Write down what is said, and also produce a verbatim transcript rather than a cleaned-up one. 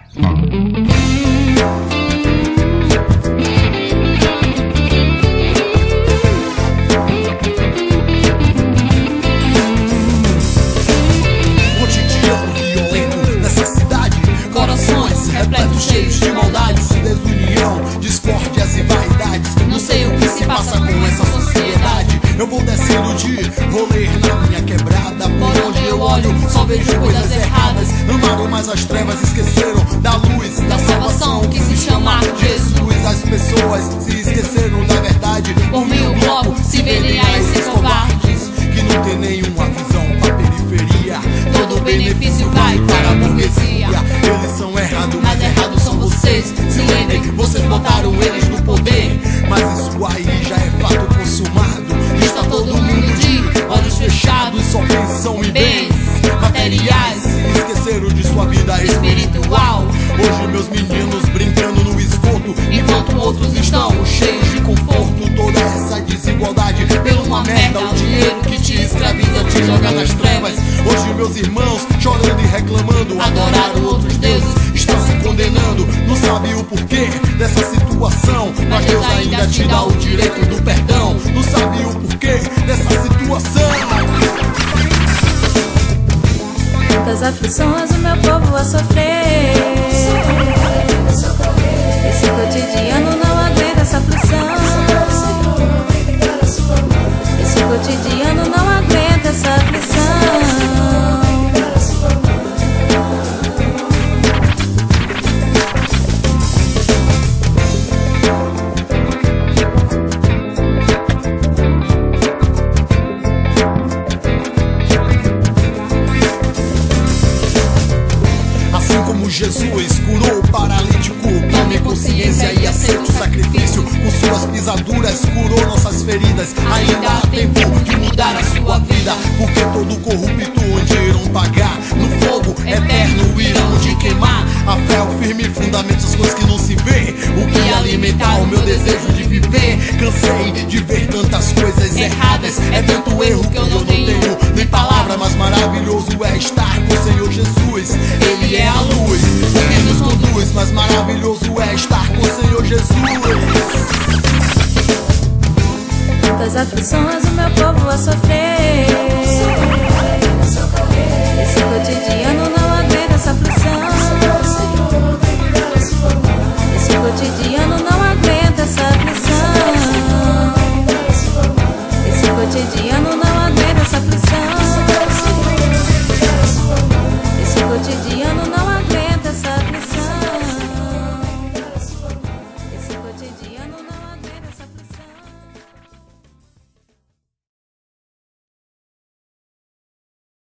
Repletos, cheios de maldades, desunião, discórdias e vaidades. Não sei o que se passa com essa sociedade. Eu vou descendo de rolê na minha quebrada. Por onde eu olho, só vejo coisas erradas. Amaram mais as trevas, esqueceram da luz, da salvação que se chama Jesus. As pessoas se esqueceram da verdade. Por meio bloco, se vendem a esses covardes que não tem nenhuma visão pra periferia. Todo o benefício vai para a burguesia. Eles são errados, mas errados são vocês. Se lembrem, vocês botaram eles no poder. Mas isso aí já é fato consumado. Está todo mundo de olhos fechados, só pensam em bens materiais. Se esqueceram de sua vida espiritual. Hoje meus meninos brincando no esgoto, enquanto outros estão cheios de conforto. Toda essa desigualdade pela uma merda. O dinheiro que te escraviza te joga nas trevas. Hoje meus irmãos chorando e reclamando, adoraram outros deuses, estão se condenando. Não sabe o porquê dessa situação, mas Deus ainda te dá o direito do perdão. Não sabe o porquê dessa situação. Tantas aflições o meu povo a sofrer. Esse cotidiano não aguenta essa aflição. Esse cotidiano não aguenta essa aflição. Jesus curou o paralítico, tome consciência e aceite o sacrifício. Com suas pisaduras curou nossas feridas. Ainda há tempo de mudar a sua vida, porque todo corrupto onde irão pagar, no fogo eterno irão te queimar. A fé é o firme fundamento, as coisas que não se vê, o que alimentar o meu desejo de viver. Cansei de ver tantas coisas erradas, é tanto erro que eu não tenho nem palavra. Mas maravilhoso é estar com o Senhor Jesus. Ele é a luz que nos conduz, mas maravilhoso é estar com o Senhor Jesus. Tantas aflições o meu povo a sofrer. Esse cotidiano